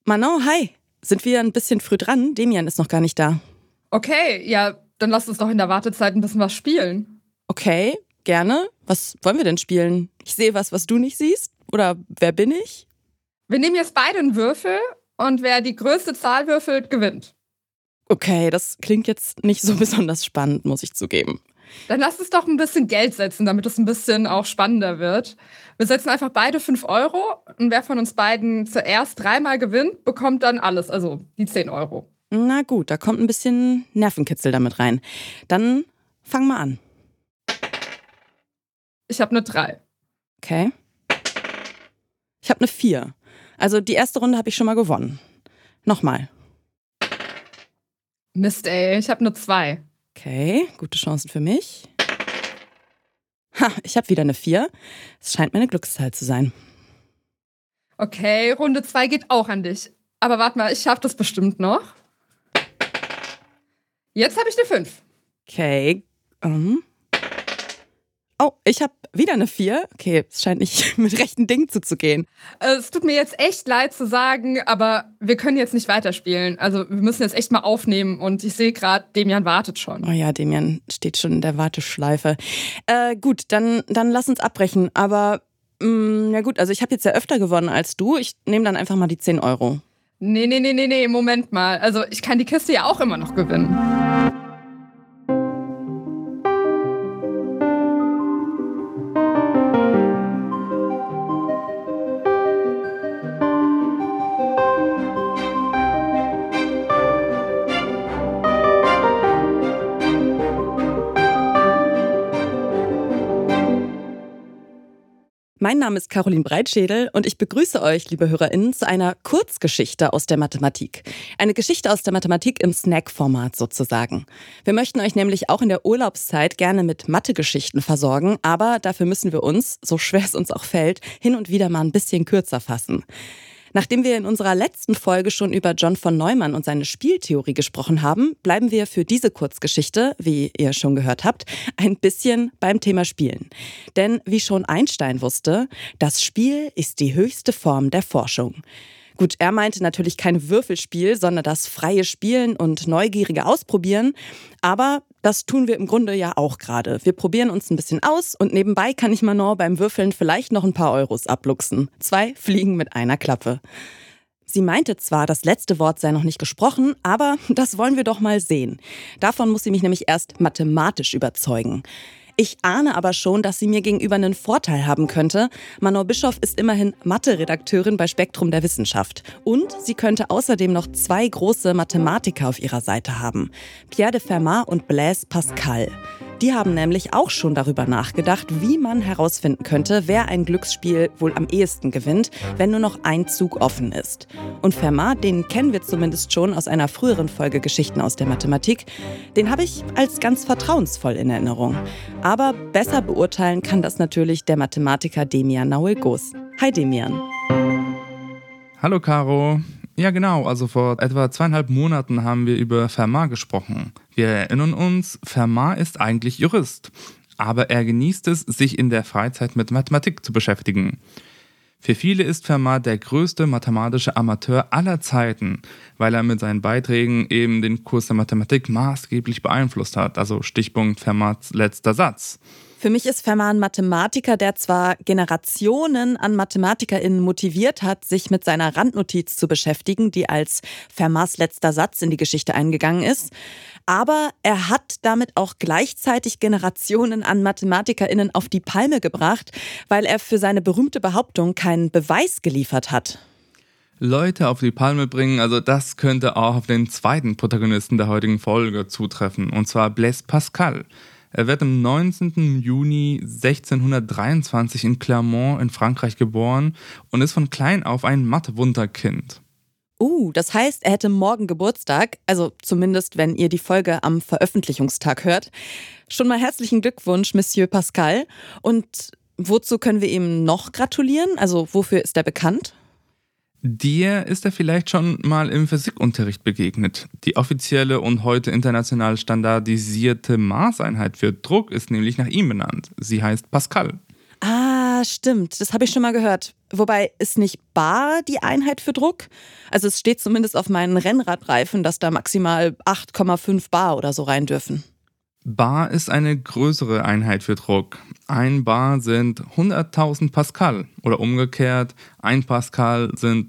Manon, hi. Sind wir ein bisschen früh dran? Demian ist noch gar nicht da. Okay, ja, dann lasst uns doch in der Wartezeit ein bisschen was spielen. Okay, gerne. Was wollen wir denn spielen? Ich sehe was du nicht siehst? Oder wer bin ich? Wir nehmen jetzt beide einen Würfel und wer die größte Zahl würfelt, gewinnt. Okay, das klingt jetzt nicht so besonders spannend, muss ich zugeben. Dann lasst uns doch ein bisschen Geld setzen, damit es ein bisschen auch spannender wird. Wir setzen einfach beide 5 Euro und wer von uns beiden zuerst 3-mal gewinnt, bekommt dann alles, also die 10 Euro. Na gut, da kommt ein bisschen Nervenkitzel damit rein. Dann fang mal an. Ich habe eine 3. Okay. Ich habe eine 4. Also die erste Runde habe ich schon mal gewonnen. Nochmal. Mist, ey, ich habe eine 2. Okay, gute Chancen für mich. Ha, ich habe wieder eine 4. Es scheint meine Glückszahl zu sein. Okay, Runde 2 geht auch an dich. Aber warte mal, ich schaff das bestimmt noch. Jetzt habe ich eine 5. Okay. Oh, ich habe wieder eine 4. Okay, es scheint nicht mit rechten Dingen zuzugehen. Es tut mir jetzt echt leid zu sagen, aber wir können jetzt nicht weiterspielen. Also wir müssen jetzt echt mal aufnehmen und ich sehe gerade, Demian wartet schon. Oh ja, Demian steht schon in der Warteschleife. Gut, dann lass uns abbrechen. Aber, ja gut, also ich habe jetzt ja öfter gewonnen als du. Ich nehme dann einfach mal die 10 Euro. Nee, Moment mal. Also ich kann die Kiste ja auch immer noch gewinnen. Mein Name ist Caroline Breitschädel und ich begrüße euch, liebe HörerInnen, zu einer Kurzgeschichte aus der Mathematik. Eine Geschichte aus der Mathematik im Snack-Format sozusagen. Wir möchten euch nämlich auch in der Urlaubszeit gerne mit Mathe-Geschichten versorgen, aber dafür müssen wir uns, so schwer es uns auch fällt, hin und wieder mal ein bisschen kürzer fassen. Nachdem wir in unserer letzten Folge schon über John von Neumann und seine Spieltheorie gesprochen haben, bleiben wir für diese Kurzgeschichte, wie ihr schon gehört habt, ein bisschen beim Thema Spielen. Denn wie schon Einstein wusste, das Spiel ist die höchste Form der Forschung. Gut, er meinte natürlich kein Würfelspiel, sondern das freie Spielen und neugierige Ausprobieren. Aber das tun wir im Grunde ja auch gerade. Wir probieren uns ein bisschen aus und nebenbei kann ich Manon beim Würfeln vielleicht noch ein paar Euros abluchsen. 2 Fliegen mit einer Klappe. Sie meinte zwar, das letzte Wort sei noch nicht gesprochen, aber das wollen wir doch mal sehen. Davon muss sie mich nämlich erst mathematisch überzeugen. Ich ahne aber schon, dass sie mir gegenüber einen Vorteil haben könnte. Manon Bischoff ist immerhin Mathe-Redakteurin bei Spektrum der Wissenschaft. Und sie könnte außerdem noch 2 große Mathematiker auf ihrer Seite haben. Pierre de Fermat und Blaise Pascal. Die haben nämlich auch schon darüber nachgedacht, wie man herausfinden könnte, wer ein Glücksspiel wohl am ehesten gewinnt, wenn nur noch ein Zug offen ist. Und Fermat, den kennen wir zumindest schon aus einer früheren Folge Geschichten aus der Mathematik, den habe ich als ganz vertrauensvoll in Erinnerung. Aber besser beurteilen kann das natürlich der Mathematiker Demian Nahuel-Goos. Hi Demian. Hallo Caro. Ja genau, also vor etwa 2,5 Monaten haben wir über Fermat gesprochen. Wir erinnern uns, Fermat ist eigentlich Jurist, aber er genießt es, sich in der Freizeit mit Mathematik zu beschäftigen. Für viele ist Fermat der größte mathematische Amateur aller Zeiten, weil er mit seinen Beiträgen eben den Kurs der Mathematik maßgeblich beeinflusst hat, also Stichpunkt Fermats letzter Satz. Für mich ist Fermat ein Mathematiker, der zwar Generationen an MathematikerInnen motiviert hat, sich mit seiner Randnotiz zu beschäftigen, die als Fermats letzter Satz in die Geschichte eingegangen ist, aber er hat damit auch gleichzeitig Generationen an MathematikerInnen auf die Palme gebracht, weil er für seine berühmte Behauptung keinen Beweis geliefert hat. Leute auf die Palme bringen, also das könnte auch auf den zweiten Protagonisten der heutigen Folge zutreffen, und zwar Blaise Pascal. Er wird am 19. Juni 1623 in Clermont in Frankreich geboren und ist von klein auf ein Mathe-Wunderkind. Das heißt, er hätte morgen Geburtstag, also zumindest, wenn ihr die Folge am Veröffentlichungstag hört. Schon mal herzlichen Glückwunsch, Monsieur Pascal. Und wozu können wir ihm noch gratulieren? Also wofür ist er bekannt? Dir ist er vielleicht schon mal im Physikunterricht begegnet. Die offizielle und heute international standardisierte Maßeinheit für Druck ist nämlich nach ihm benannt. Sie heißt Pascal. Ja, stimmt. Das habe ich schon mal gehört. Wobei, ist nicht bar die Einheit für Druck? Also es steht zumindest auf meinen Rennradreifen, dass da maximal 8,5 bar oder so rein dürfen. Bar ist eine größere Einheit für Druck. Ein Bar sind 100.000 Pascal oder umgekehrt, ein Pascal sind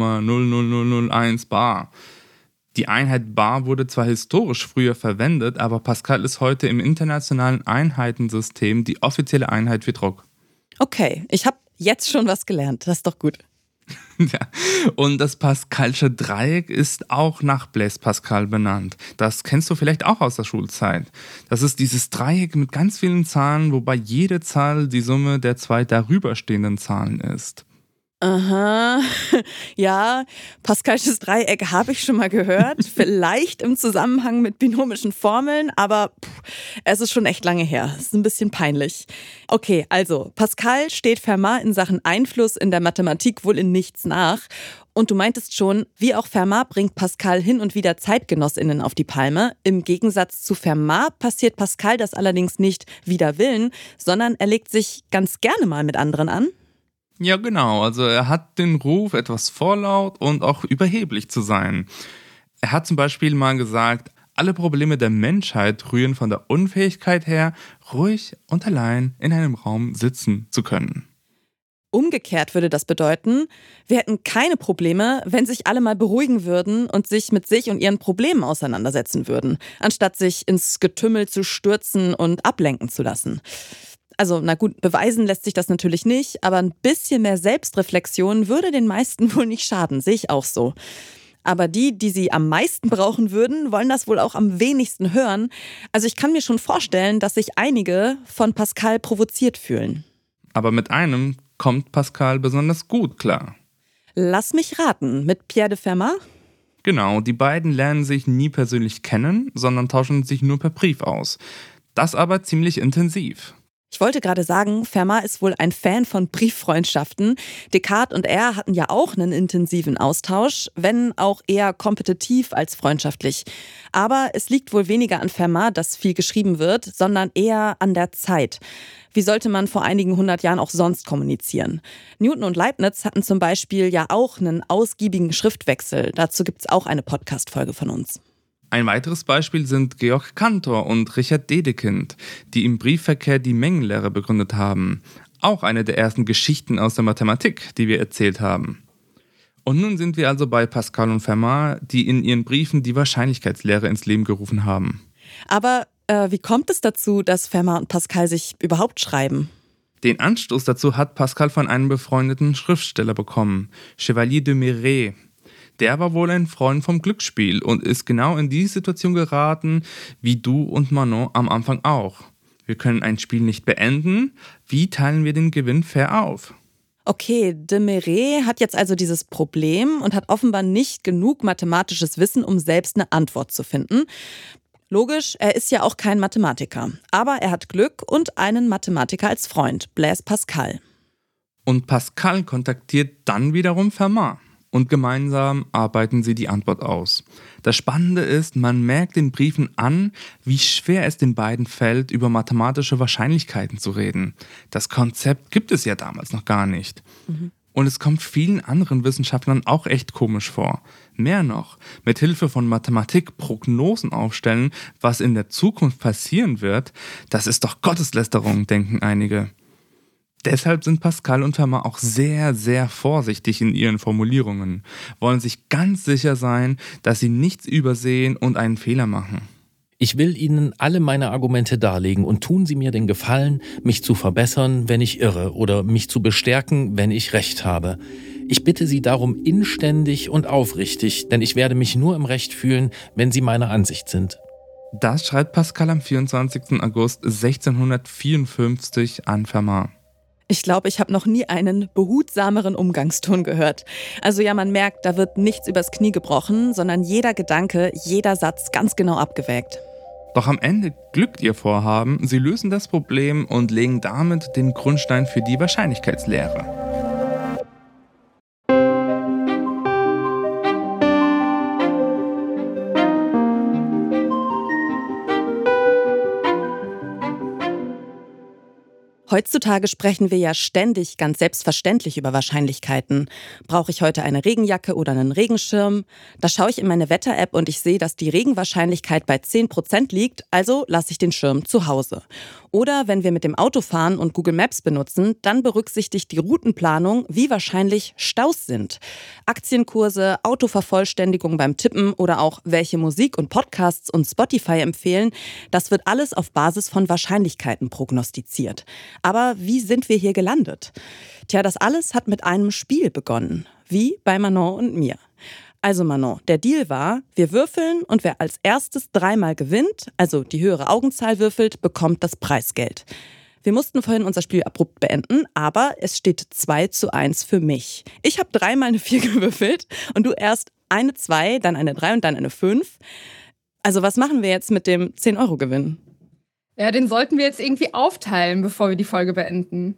0,00001 Bar. Die Einheit Bar wurde zwar historisch früher verwendet, aber Pascal ist heute im internationalen Einheitensystem die offizielle Einheit für Druck. Okay, ich habe jetzt schon was gelernt. Das ist doch gut. Ja. Und das Pascalsche Dreieck ist auch nach Blaise Pascal benannt. Das kennst du vielleicht auch aus der Schulzeit. Das ist dieses Dreieck mit ganz vielen Zahlen, wobei jede Zahl die Summe der zwei darüberstehenden Zahlen ist. Aha, ja, Pascalsches Dreieck habe ich schon mal gehört. Vielleicht im Zusammenhang mit binomischen Formeln, aber es ist schon echt lange her. Es ist ein bisschen peinlich. Okay, also Pascal steht Fermat in Sachen Einfluss in der Mathematik wohl in nichts nach. Und du meintest schon, wie auch Fermat bringt Pascal hin und wieder ZeitgenossInnen auf die Palme. Im Gegensatz zu Fermat passiert Pascal das allerdings nicht wider Willen, sondern er legt sich ganz gerne mal mit anderen an. Ja, genau. Also er hat den Ruf, etwas vorlaut und auch überheblich zu sein. Er hat zum Beispiel mal gesagt, alle Probleme der Menschheit rühren von der Unfähigkeit her, ruhig und allein in einem Raum sitzen zu können. Umgekehrt würde das bedeuten, wir hätten keine Probleme, wenn sich alle mal beruhigen würden und sich mit sich und ihren Problemen auseinandersetzen würden, anstatt sich ins Getümmel zu stürzen und ablenken zu lassen. Also, na gut, beweisen lässt sich das natürlich nicht, aber ein bisschen mehr Selbstreflexion würde den meisten wohl nicht schaden, sehe ich auch so. Aber die sie am meisten brauchen würden, wollen das wohl auch am wenigsten hören. Also ich kann mir schon vorstellen, dass sich einige von Pascal provoziert fühlen. Aber mit einem kommt Pascal besonders gut klar. Lass mich raten, mit Pierre de Fermat? Genau, die beiden lernen sich nie persönlich kennen, sondern tauschen sich nur per Brief aus. Das aber ziemlich intensiv. Ich wollte gerade sagen, Fermat ist wohl ein Fan von Brieffreundschaften. Descartes und er hatten ja auch einen intensiven Austausch, wenn auch eher kompetitiv als freundschaftlich. Aber es liegt wohl weniger an Fermat, dass viel geschrieben wird, sondern eher an der Zeit. Wie sollte man vor einigen 100 Jahren auch sonst kommunizieren? Newton und Leibniz hatten zum Beispiel ja auch einen ausgiebigen Schriftwechsel. Dazu gibt es auch eine Podcast-Folge von uns. Ein weiteres Beispiel sind Georg Cantor und Richard Dedekind, die im Briefverkehr die Mengenlehre begründet haben. Auch eine der ersten Geschichten aus der Mathematik, die wir erzählt haben. Und nun sind wir also bei Pascal und Fermat, die in ihren Briefen die Wahrscheinlichkeitslehre ins Leben gerufen haben. Aber wie kommt es dazu, dass Fermat und Pascal sich überhaupt schreiben? Den Anstoß dazu hat Pascal von einem befreundeten Schriftsteller bekommen, Chevalier de Méret. Der war wohl ein Freund vom Glücksspiel und ist genau in die Situation geraten, wie du und Manon am Anfang auch. Wir können ein Spiel nicht beenden. Wie teilen wir den Gewinn fair auf? Okay, de Méret hat jetzt also dieses Problem und hat offenbar nicht genug mathematisches Wissen, um selbst eine Antwort zu finden. Logisch, er ist ja auch kein Mathematiker. Aber er hat Glück und einen Mathematiker als Freund, Blaise Pascal. Und Pascal kontaktiert dann wiederum Fermat. Und gemeinsam arbeiten sie die Antwort aus. Das Spannende ist, man merkt den Briefen an, wie schwer es den beiden fällt, über mathematische Wahrscheinlichkeiten zu reden. Das Konzept gibt es ja damals noch gar nicht. Und es kommt vielen anderen Wissenschaftlern auch echt komisch vor. Mehr noch, mit Hilfe von Mathematik Prognosen aufstellen, was in der Zukunft passieren wird, das ist doch Gotteslästerung, denken einige. Deshalb sind Pascal und Fermat auch sehr, sehr vorsichtig in ihren Formulierungen, wollen sich ganz sicher sein, dass sie nichts übersehen und einen Fehler machen. Ich will Ihnen alle meine Argumente darlegen und tun Sie mir den Gefallen, mich zu verbessern, wenn ich irre, oder mich zu bestärken, wenn ich Recht habe. Ich bitte Sie darum inständig und aufrichtig, denn ich werde mich nur im Recht fühlen, wenn Sie meiner Ansicht sind. Das schreibt Pascal am 24. August 1654 an Fermat. Ich glaube, ich habe noch nie einen behutsameren Umgangston gehört. Also ja, man merkt, da wird nichts übers Knie gebrochen, sondern jeder Gedanke, jeder Satz ganz genau abgewägt. Doch am Ende glückt ihr Vorhaben, sie lösen das Problem und legen damit den Grundstein für die Wahrscheinlichkeitslehre. Heutzutage sprechen wir ja ständig ganz selbstverständlich über Wahrscheinlichkeiten. Brauche ich heute eine Regenjacke oder einen Regenschirm? Da schaue ich in meine Wetter-App und ich sehe, dass die Regenwahrscheinlichkeit bei 10% liegt, also lasse ich den Schirm zu Hause. Oder wenn wir mit dem Auto fahren und Google Maps benutzen, dann berücksichtigt die Routenplanung, wie wahrscheinlich Staus sind. Aktienkurse, Autovervollständigung beim Tippen oder auch welche Musik und Podcasts und Spotify empfehlen, das wird alles auf Basis von Wahrscheinlichkeiten prognostiziert. Aber wie sind wir hier gelandet? Tja, das alles hat mit einem Spiel begonnen. Wie bei Manon und mir. Also Manon, der Deal war, wir würfeln und wer als erstes 3-mal gewinnt, also die höhere Augenzahl würfelt, bekommt das Preisgeld. Wir mussten vorhin unser Spiel abrupt beenden, aber es steht 2:1 für mich. Ich habe 3-mal eine 4 gewürfelt und du erst eine 2, dann eine 3 und dann eine 5. Also was machen wir jetzt mit dem 10-Euro-Gewinn? Ja, den sollten wir jetzt irgendwie aufteilen, bevor wir die Folge beenden.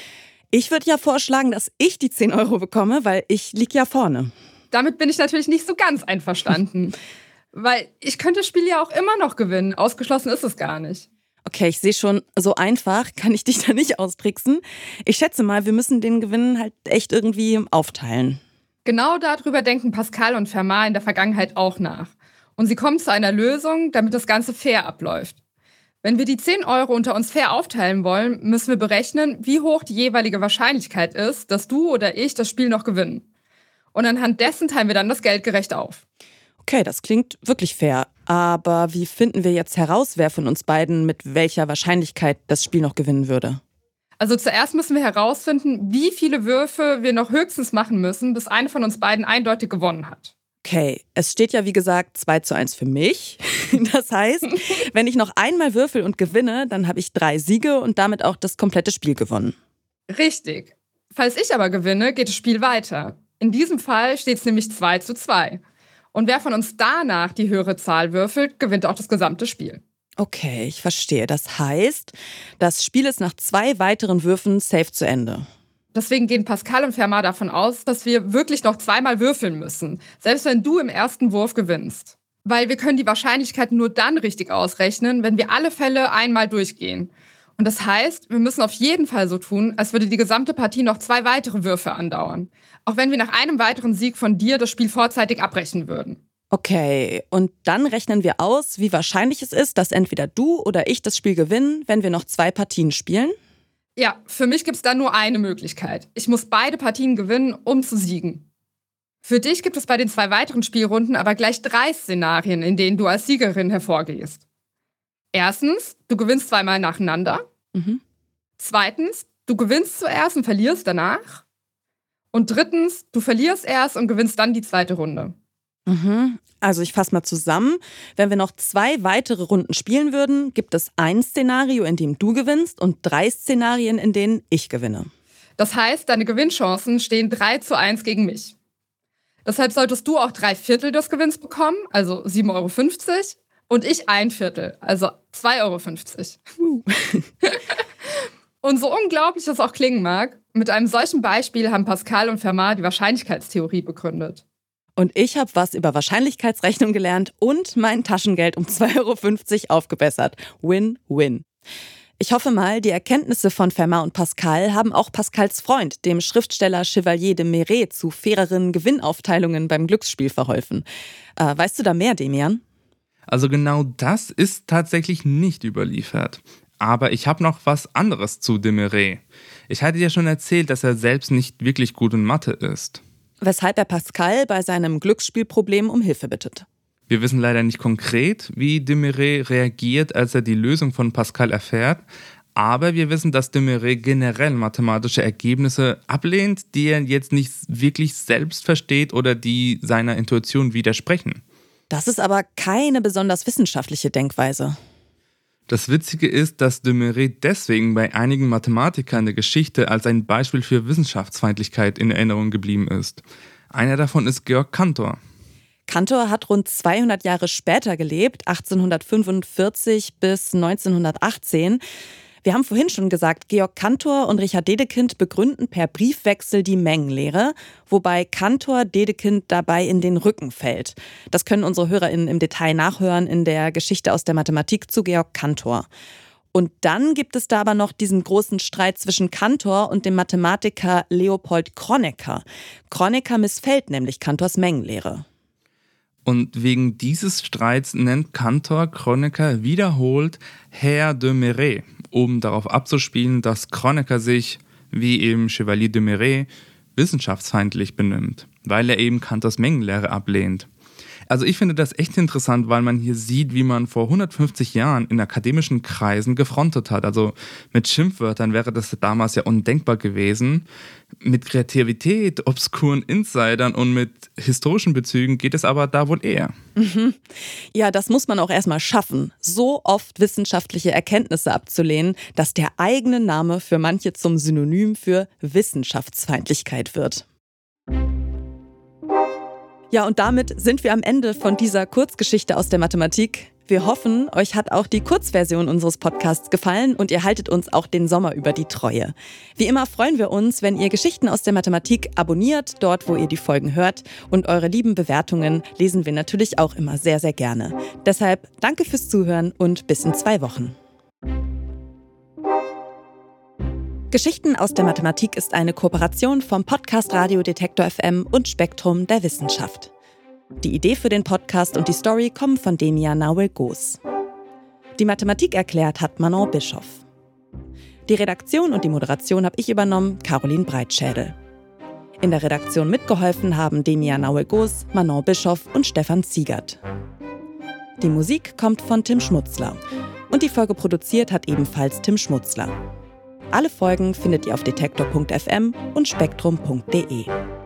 Ich würde ja vorschlagen, dass ich die 10 Euro bekomme, weil ich liege ja vorne. Damit bin ich natürlich nicht so ganz einverstanden. Weil ich könnte das Spiel ja auch immer noch gewinnen. Ausgeschlossen ist es gar nicht. Okay, ich sehe schon, so einfach kann ich dich da nicht austricksen. Ich schätze mal, wir müssen den Gewinn halt echt irgendwie aufteilen. Genau darüber denken Pascal und Fermat in der Vergangenheit auch nach. Und sie kommen zu einer Lösung, damit das Ganze fair abläuft. Wenn wir die 10 Euro unter uns fair aufteilen wollen, müssen wir berechnen, wie hoch die jeweilige Wahrscheinlichkeit ist, dass du oder ich das Spiel noch gewinnen. Und anhand dessen teilen wir dann das Geld gerecht auf. Okay, das klingt wirklich fair. Aber wie finden wir jetzt heraus, wer von uns beiden mit welcher Wahrscheinlichkeit das Spiel noch gewinnen würde? Also zuerst müssen wir herausfinden, wie viele Würfe wir noch höchstens machen müssen, bis eine von uns beiden eindeutig gewonnen hat. Okay, es steht ja wie gesagt 2:1 für mich. Das heißt, wenn ich noch einmal würfel und gewinne, dann habe ich 3 Siege und damit auch das komplette Spiel gewonnen. Richtig. Falls ich aber gewinne, geht das Spiel weiter. In diesem Fall steht es nämlich 2:2. Und wer von uns danach die höhere Zahl würfelt, gewinnt auch das gesamte Spiel. Okay, ich verstehe. Das heißt, das Spiel ist nach 2 weiteren Würfen safe zu Ende. Deswegen gehen Pascal und Fermat davon aus, dass wir wirklich noch 2-mal würfeln müssen, selbst wenn du im ersten Wurf gewinnst. Weil wir können die Wahrscheinlichkeit nur dann richtig ausrechnen, wenn wir alle Fälle einmal durchgehen. Und das heißt, wir müssen auf jeden Fall so tun, als würde die gesamte Partie noch 2 weitere Würfe andauern. Auch wenn wir nach einem weiteren Sieg von dir das Spiel vorzeitig abbrechen würden. Okay, und dann rechnen wir aus, wie wahrscheinlich es ist, dass entweder du oder ich das Spiel gewinnen, wenn wir noch 2 Partien spielen? Ja, für mich gibt es da nur eine Möglichkeit. Ich muss beide Partien gewinnen, um zu siegen. Für dich gibt es bei den 2 weiteren Spielrunden aber gleich 3 Szenarien, in denen du als Siegerin hervorgehst. Erstens, du gewinnst 2-mal nacheinander. Zweitens, du gewinnst zuerst und verlierst danach. Und drittens, du verlierst erst und gewinnst dann die zweite Runde. Also ich fasse mal zusammen. Wenn wir noch 2 weitere Runden spielen würden, gibt es ein Szenario, in dem du gewinnst und 3 Szenarien, in denen ich gewinne. Das heißt, deine Gewinnchancen stehen 3:1 gegen mich. Deshalb solltest du auch 3/4 des Gewinns bekommen, also 7,50 Euro, und ich 1/4, also 2,50 Euro. Und so unglaublich das auch klingen mag, mit einem solchen Beispiel haben Pascal und Fermat die Wahrscheinlichkeitstheorie begründet. Und ich habe was über Wahrscheinlichkeitsrechnung gelernt und mein Taschengeld um 2,50 Euro aufgebessert. Win-win. Ich hoffe mal, die Erkenntnisse von Fermat und Pascal haben auch Pascals Freund, dem Schriftsteller Chevalier de Marais, zu faireren Gewinnaufteilungen beim Glücksspiel verholfen. Weißt du da mehr, Demian? Also genau das ist tatsächlich nicht überliefert. Aber ich habe noch was anderes zu de Marais. Ich hatte dir schon erzählt, dass er selbst nicht wirklich gut in Mathe ist. Weshalb er Pascal bei seinem Glücksspielproblem um Hilfe bittet. Wir wissen leider nicht konkret, wie de Marais reagiert, als er die Lösung von Pascal erfährt. Aber wir wissen, dass de Marais generell mathematische Ergebnisse ablehnt, die er jetzt nicht wirklich selbst versteht oder die seiner Intuition widersprechen. Das ist aber keine besonders wissenschaftliche Denkweise. Das Witzige ist, dass de Marais deswegen bei einigen Mathematikern der Geschichte als ein Beispiel für Wissenschaftsfeindlichkeit in Erinnerung geblieben ist. Einer davon ist Georg Cantor. Cantor hat rund 200 Jahre später gelebt, 1845 bis 1918. Wir haben vorhin schon gesagt, Georg Cantor und Richard Dedekind begründen per Briefwechsel die Mengenlehre, wobei Cantor Dedekind dabei in den Rücken fällt. Das können unsere HörerInnen im Detail nachhören in der Geschichte aus der Mathematik zu Georg Cantor. Und dann gibt es da aber noch diesen großen Streit zwischen Cantor und dem Mathematiker Leopold Kronecker. Kronecker missfällt nämlich Cantors Mengenlehre. Und wegen dieses Streits nennt Cantor Kronecker wiederholt Herr de Méret, um darauf abzuspielen, dass Kronecker sich, wie eben Chevalier de Méret, wissenschaftsfeindlich benimmt, weil er eben Cantors Mengenlehre ablehnt. Also ich finde das echt interessant, weil man hier sieht, wie man vor 150 Jahren in akademischen Kreisen gefrontet hat. Also mit Schimpfwörtern wäre das damals ja undenkbar gewesen. Mit Kreativität, obskuren Insidern und mit historischen Bezügen geht es aber da wohl eher. Ja, das muss man auch erstmal schaffen, so oft wissenschaftliche Erkenntnisse abzulehnen, dass der eigene Name für manche zum Synonym für Wissenschaftsfeindlichkeit wird. Ja, und damit sind wir am Ende von dieser Kurzgeschichte aus der Mathematik. Wir hoffen, euch hat auch die Kurzversion unseres Podcasts gefallen und ihr haltet uns auch den Sommer über die Treue. Wie immer freuen wir uns, wenn ihr Geschichten aus der Mathematik abonniert, dort wo ihr die Folgen hört. Und eure lieben Bewertungen lesen wir natürlich auch immer sehr, sehr gerne. Deshalb danke fürs Zuhören und bis in 2 Wochen. Geschichten aus der Mathematik ist eine Kooperation vom Podcast Radio Detektor FM und Spektrum der Wissenschaft. Die Idee für den Podcast und die Story kommen von Demia Nauel-Goos. Die Mathematik erklärt hat Manon Bischoff. Die Redaktion und die Moderation habe ich übernommen, Caroline Breitschädel. In der Redaktion mitgeholfen haben Demia Nauel-Goos, Manon Bischoff und Stefan Ziegert. Die Musik kommt von Tim Schmutzler und die Folge produziert hat ebenfalls Tim Schmutzler. Alle Folgen findet ihr auf detektor.fm und spektrum.de.